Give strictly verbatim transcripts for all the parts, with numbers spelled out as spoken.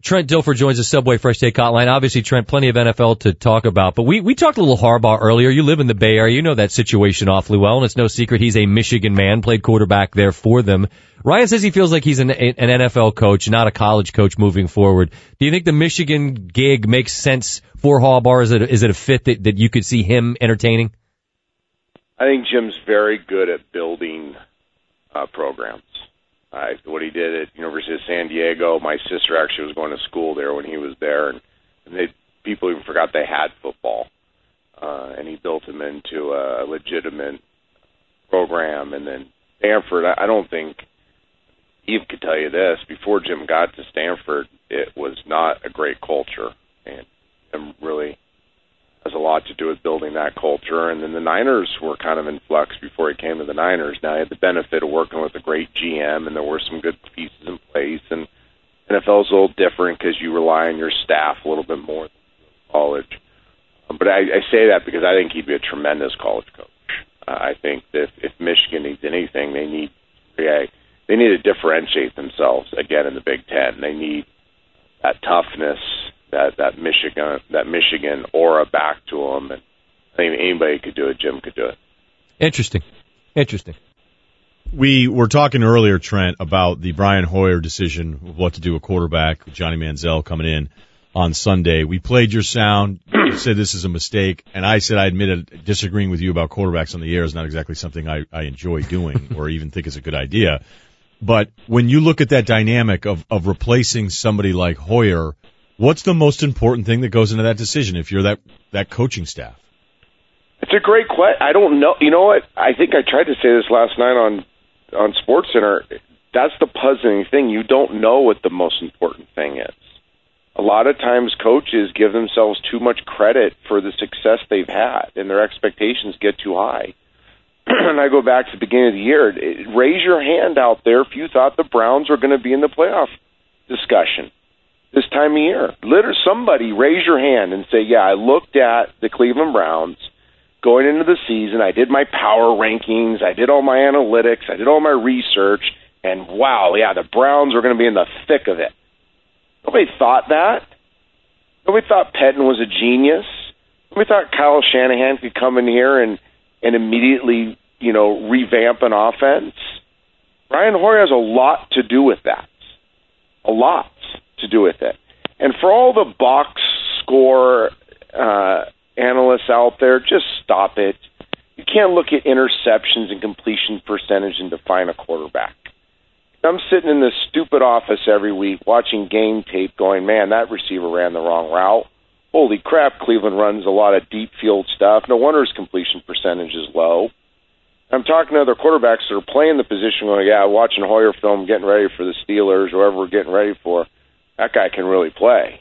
Trent Dilfer joins the Subway Fresh Take Hotline. Obviously, Trent, plenty of N F L to talk about, but we, we talked a little Harbaugh earlier. You live in the Bay Area. You know that situation awfully well, and it's no secret he's a Michigan man, played quarterback there for them. Ryan says he feels like he's an, an N F L coach, not a college coach moving forward. Do you think the Michigan gig makes sense for Harbaugh? Is it, is it a fit that, that you could see him entertaining? I think Jim's very good at building uh, programs. Uh, what he did at University of San Diego, my sister actually was going to school there when he was there, and, and they, people even forgot they had football. Uh, and he built them into a legitimate program. And then Stanford, I, I don't think Eve could tell you this. Before Jim got to Stanford, it was not a great culture, and Jim really has a lot to do with building that culture. And then the Niners were kind of in flux before he came to the Niners. Now he had the benefit of working with a great G M, and there were some good pieces in place. And N F L is a little different because you rely on your staff a little bit more than college. Um, but I, I say that because I think he'd be a tremendous college coach. Uh, I think that if, if Michigan needs anything, they need yeah, they need to differentiate themselves again in the Big Ten. They need that toughness, that that Michigan that Michigan aura back to them, and I think anybody could do it. Jim could do it. Interesting, interesting. We were talking earlier, Trent, about the Brian Hoyer decision of what to do a quarterback with Johnny Manziel coming in on Sunday. We played your sound. You said this is a mistake, and I said I admitted disagreeing with you about quarterbacks on the air is not exactly something I, I enjoy doing or even think is a good idea. But when you look at that dynamic of, of replacing somebody like Hoyer, what's the most important thing that goes into that decision if you're that, that coaching staff? It's a great question. I don't know. You know what? I think I tried to say this last night on on SportsCenter. That's the puzzling thing. You don't know what the most important thing is. A lot of times coaches give themselves too much credit for the success they've had, and their expectations get too high. And I go back to the beginning of the year. Raise your hand out there if you thought the Browns were going to be in the playoff discussion this time of year. Literally, somebody raise your hand and say, yeah, I looked at the Cleveland Browns going into the season. I did my power rankings. I did all my analytics. I did all my research. And, wow, yeah, the Browns were going to be in the thick of it. Nobody thought that. Nobody thought Pettin was a genius. Nobody thought Kyle Shanahan could come in here and, and immediately, you know, revamp an offense. Brian Hoyer has a lot to do with that. A lot to do with it. And for all the box score uh, analysts out there, just stop it. You can't look at interceptions and completion percentage and define a quarterback. I'm sitting in this stupid office every week watching game tape going, man, that receiver ran the wrong route. Holy crap, Cleveland runs a lot of deep field stuff. No wonder his completion percentage is low. I'm talking to other quarterbacks that are playing the position going, yeah, watching Hoyer film, getting ready for the Steelers, whoever we're getting ready for. That guy can really play.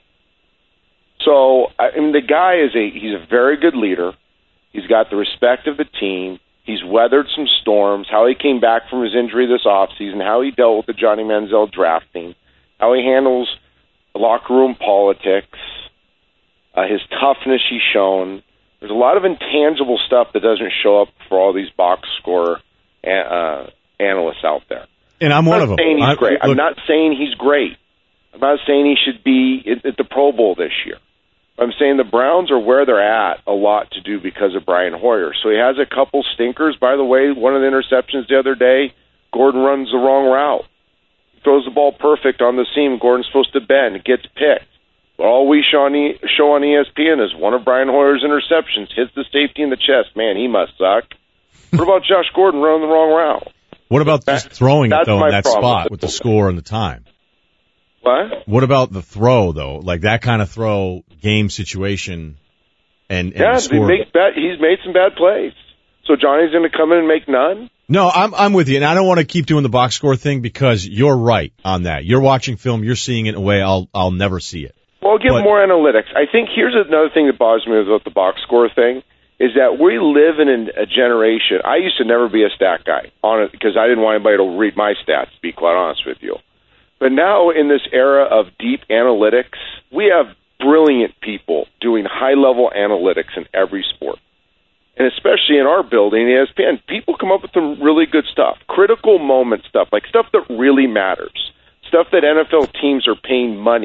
So, I mean, the guy is a, he's a very good leader. He's got the respect of the team. He's weathered some storms, how he came back from his injury this offseason, how he dealt with the Johnny Manziel drafting, how he handles the locker room politics, uh, his toughness he's shown. There's a lot of intangible stuff that doesn't show up for all these box score uh, analysts out there. And I'm, I'm one of them. Saying he's I, great. look, I'm not saying he's great. I'm not saying he should be at, at the Pro Bowl this year. I'm saying the Browns are where they're at a lot to do because of Brian Hoyer. So he has a couple stinkers. By the way, one of the interceptions the other day, Gordon runs the wrong route. He throws the ball perfect on the seam. Gordon's supposed to bend. It gets picked. But all we show on, e- show on E S P N is one of Brian Hoyer's interceptions hits the safety in the chest. Man, he must suck. What about Josh Gordon running the wrong route? What about just throwing it, though, in that problem. spot with the score and the time? What? What about the throw, though? Like that kind of throw, game situation, and, and yeah, the score? He makes bad, he's made some bad plays. So Johnny's going to come in and make none? No, I'm I'm with you, and I don't want to keep doing the box score thing because you're right on that. You're watching film, you're seeing it in a way I'll I'll never see it. Well, I'll give but, more analytics. I think here's another thing that bothers me about the box score thing is that we live in a generation. I used to never be a stat guy on it because I didn't want anybody to read my stats, to be quite honest with you. But now in this era of deep analytics, we have brilliant people doing high-level analytics in every sport. And especially in our building, E S P N, people come up with some really good stuff, critical moment stuff, like stuff that really matters, stuff that N F L teams are paying money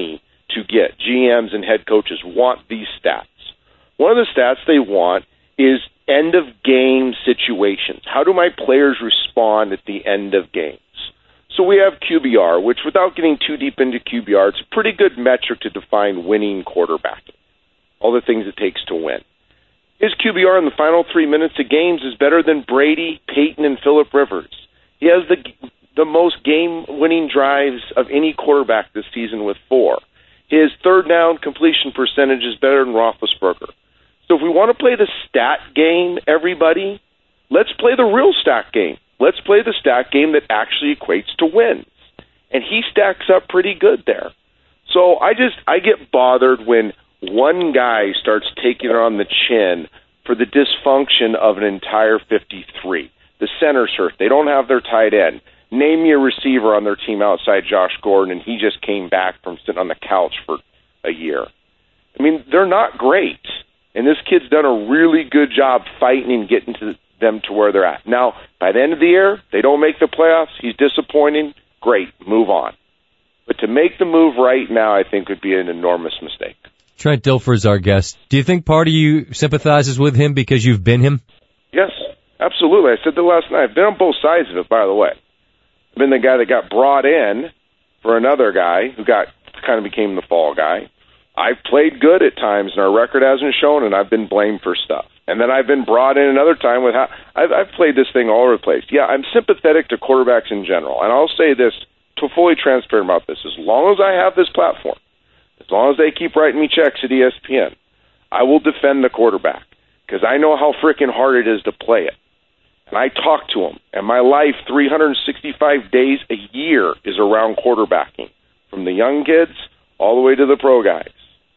to get. G Ms and head coaches want these stats. One of the stats they want is end-of-game situations. How do my players respond at the end of games? So we have Q B R, which without getting too deep into Q B R, it's a pretty good metric to define winning quarterbacking, all the things it takes to win. His Q B R in the final three minutes of games is better than Brady, Peyton, and Phillip Rivers. He has the the most game-winning drives of any quarterback this season with four. His third down completion percentage is better than Roethlisberger. So if we want to play the stat game, everybody, let's play the real stat game. Let's play the stat game that actually equates to wins. And he stacks up pretty good there. So I just, I get bothered when one guy starts taking it on the chin for the dysfunction of an entire fifty-three. The center's hurt. They don't have their tight end. Name me a receiver on their team outside Josh Gordon, and he just came back from sitting on the couch for a year. I mean, they're not great. And this kid's done a really good job fighting and getting to them to where they're at. Now, by the end of the year, they don't make the playoffs. He's disappointing. Great, move on. But to make the move right now, I think would be an enormous mistake. Trent Dilfer is our guest. Do you think part of you sympathizes with him because you've been him? Yes, absolutely. I said that last night. I've been on both sides of it, by the way. I've been the guy that got brought in for another guy who got kind of became the fall guy. I've played good at times, and our record hasn't shown, and I've been blamed for stuff. And then I've been brought in another time with how I've, I've played this thing all over the place. Yeah, I'm sympathetic to quarterbacks in general, and I'll say this, to fully transparent about this, as long as I have this platform, as long as they keep writing me checks at E S P N, I will defend the quarterback because I know how freaking hard it is to play it. And I talk to them, and my life, three hundred sixty-five days a year, is around quarterbacking, from the young kids all the way to the pro guys.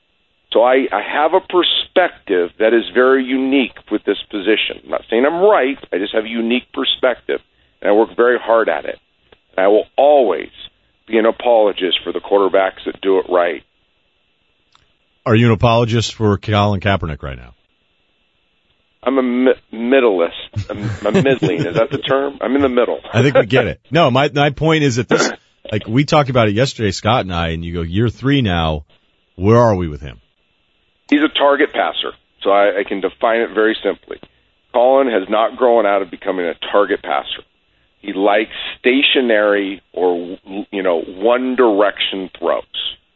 So I, I have a perspective that is very unique with this position. I'm not saying I'm right, I just have a unique perspective, and I work very hard at it. And I will always be an apologist for the quarterbacks that do it right. Are you an apologist for Colin Kaepernick right now? I'm a mi- middleist. I'm, I'm middling. Is that the term? I'm in the middle. I think we get it. No, my my point is that this, like we talked about it yesterday, Scott and I, and you go, year three now, where are we with him? He's a target passer, so I, I can define it very simply. Colin has not grown out of becoming a target passer. He likes stationary or, you know, one-direction throws.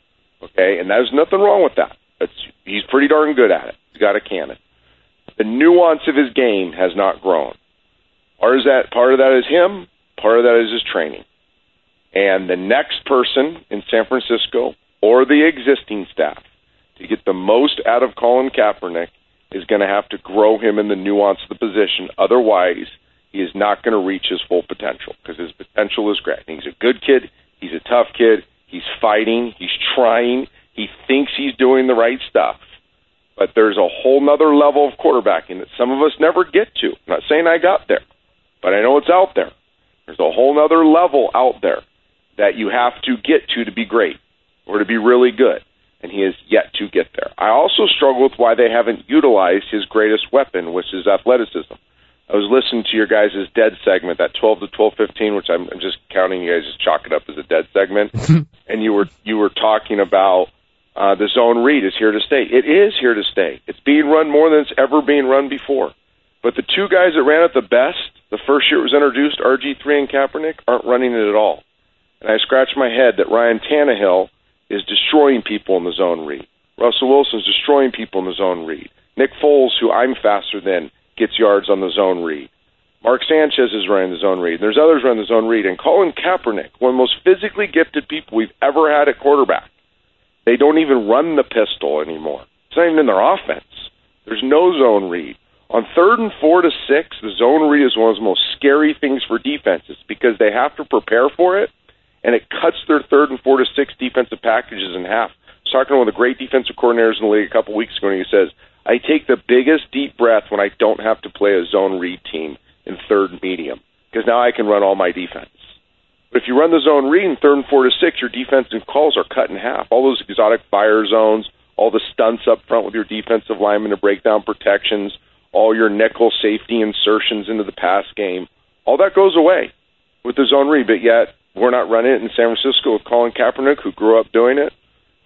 Okay, and there's nothing wrong with that. It's, he's pretty darn good at it. He's got a cannon. The nuance of his game has not grown. Part of that, part of that is him. Part of that is his training. And the next person in San Francisco or the existing staff to get the most out of Colin Kaepernick is going to have to grow him in the nuance of the position. Otherwise, he is not going to reach his full potential because his potential is great. He's a good kid. He's a tough kid. He's fighting. He's trying. He thinks he's doing the right stuff. But there's a whole nother level of quarterbacking that some of us never get to. I'm not saying I got there, but I know it's out there. There's a whole nother level out there that you have to get to to be great or to be really good, and he has yet to get there. I also struggle with why they haven't utilized his greatest weapon, which is athleticism. I was listening to your guys' dead segment, that twelve to twelve fifteen, which I'm, I'm just counting you guys just chalk it up as a dead segment, and you were you were talking about Uh, the zone read is here to stay. It is here to stay. It's being run more than it's ever been run before. But the two guys that ran it the best, the first year it was introduced, R G three and Kaepernick, aren't running it at all. And I scratch my head that Ryan Tannehill is destroying people in the zone read. Russell Wilson's destroying people in the zone read. Nick Foles, who I'm faster than, gets yards on the zone read. Mark Sanchez is running the zone read. There's others running the zone read. And Colin Kaepernick, one of the most physically gifted people we've ever had at quarterback, they don't even run the pistol anymore. It's not even in their offense. There's no zone read. On third and four to six, the zone read is one of the most scary things for defenses because they have to prepare for it, and it cuts their third and four to six defensive packages in half. I was talking to one of the great defensive coordinators in the league a couple weeks ago, and he says, I take the biggest deep breath when I don't have to play a zone read team in third and medium because now I can run all my defense. But if you run the zone read in third and four to six, your defensive calls are cut in half. All those exotic fire zones, all the stunts up front with your defensive linemen to break down protections, all your nickel safety insertions into the pass game, all that goes away with the zone read. But yet, we're not running it in San Francisco with Colin Kaepernick, who grew up doing it.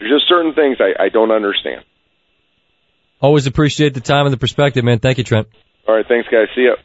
There's just certain things I, I don't understand. Always appreciate the time and the perspective, man. Thank you, Trent. All right, thanks, guys. See ya.